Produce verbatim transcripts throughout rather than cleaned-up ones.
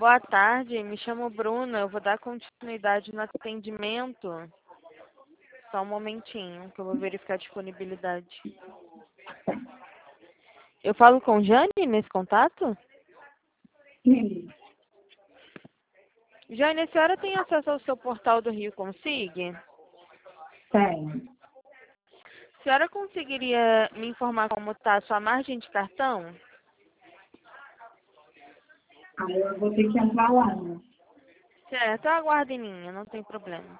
Boa tarde, me chamo Bruna, eu vou dar continuidade no atendimento. Só um momentinho, que eu vou verificar a disponibilidade. Eu falo com Jane nesse contato? Sim. Jane, a senhora tem acesso ao seu portal do Rio Consig? Tem. A senhora conseguiria me informar como está a sua margem de cartão? Aí eu vou ter que entrar lá, né? Certo, eu aguardo em linha, não tem problema.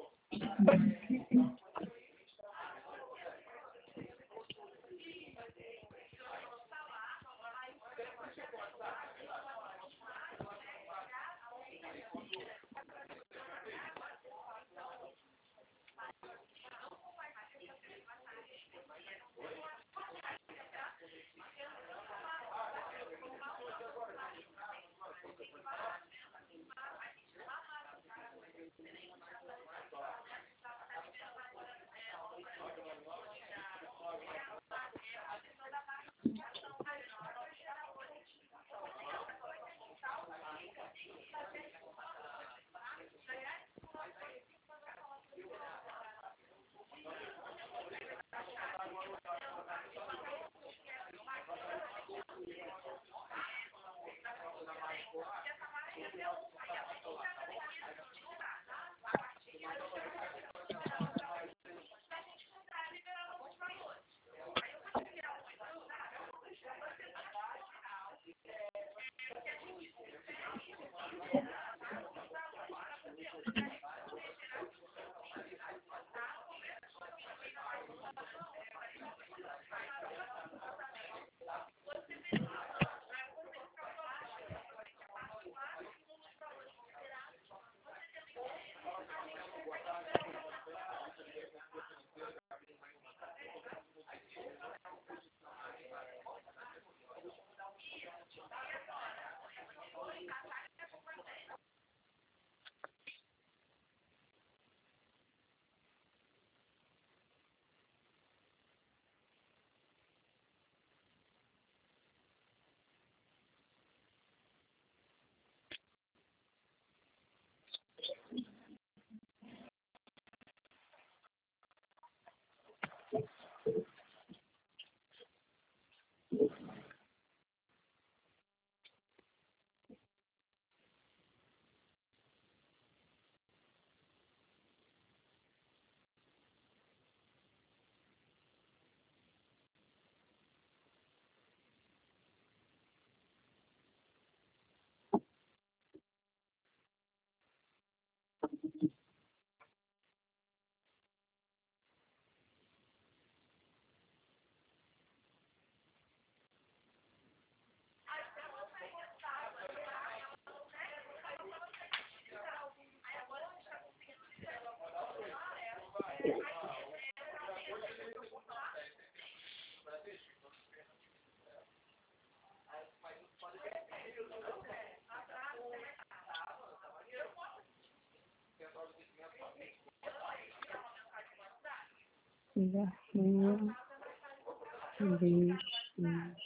Garcia, Luiz,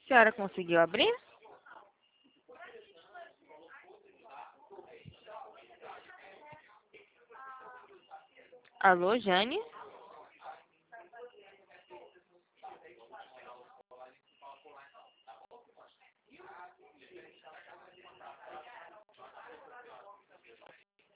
A senhora conseguiu abrir? Alô, Jane?